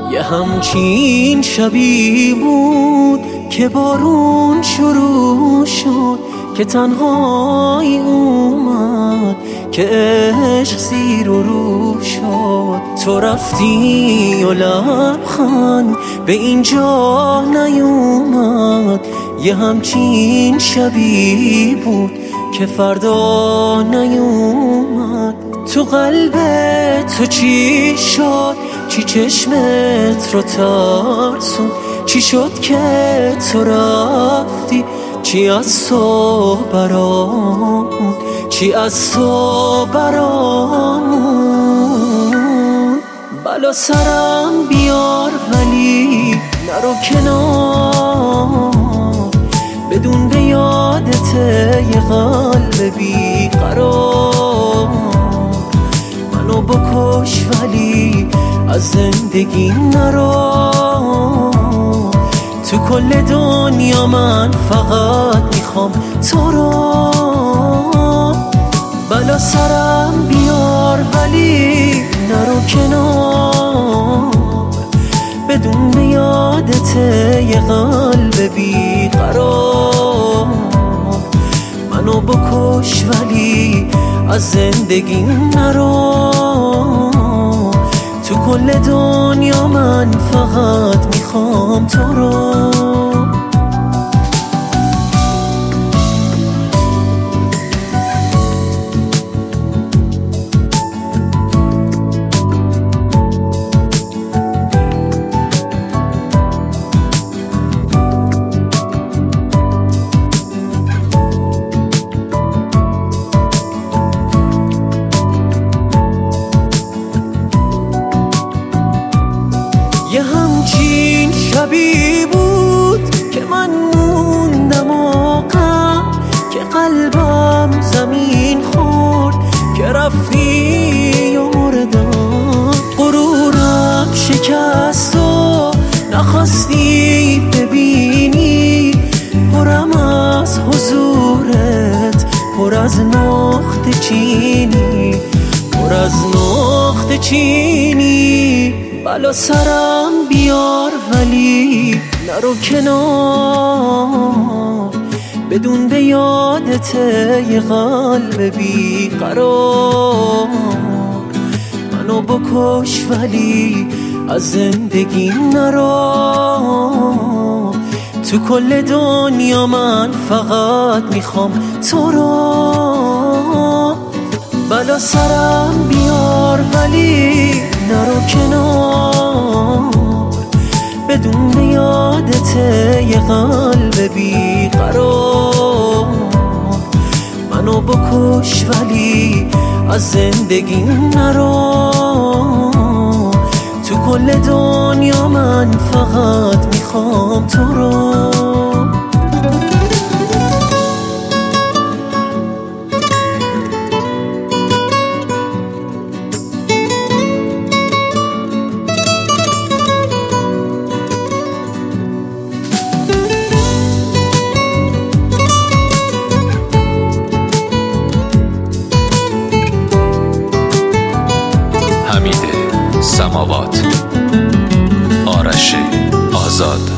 یه همچین شبی بود که بارون شروع شد، که تنهایی اومد که عشق زیر و رو شد. تو رفتی و لبخند به اینجا نیومد. یه همچین شبی بود که فردا نیومد. تو قلبت تو چی شد؟ چی چشمت رو ترسون؟ چی شد که تو رفتی؟ چی از تو برامون؟ چی از تو برامون؟ بلا سرم بیار ولی نرو کنار، بدون به یادت یه قلب بیقرار. منو بکش ولی از زندگی نرو. تو کل دنیا من فقط میخوام تو رو. بلا سرم بیار ولی نرو کنار، بدون به یادت یه قلب بیقرار. منو بکش ولی از زندگی نرو. تو کل دنیا من فقط میخوام تو رو. یه همچین شبی بود که من موندم و که قلبم زمین خورد، که رفتی و مردم. غرورم شکست و نخواستی ببینی، پرم از حضورت، پر از نقطه چینی، پر از نقطه چینی. بلا سرم بیار ولی نرو کنار، بدون به یادت یه قلب بیقرار. منو بکش ولی از زندگی نرو. تو کل دنیا من فقط میخوام تو رو. بلا سرم بیار ولی نرو کنار، بدون به یادت یه قلب بیقرار. منو بکش ولی از زندگی نرو. تو کل دنیا من فقط میخوام تو رو. حمید سماوات، آرش آزاد.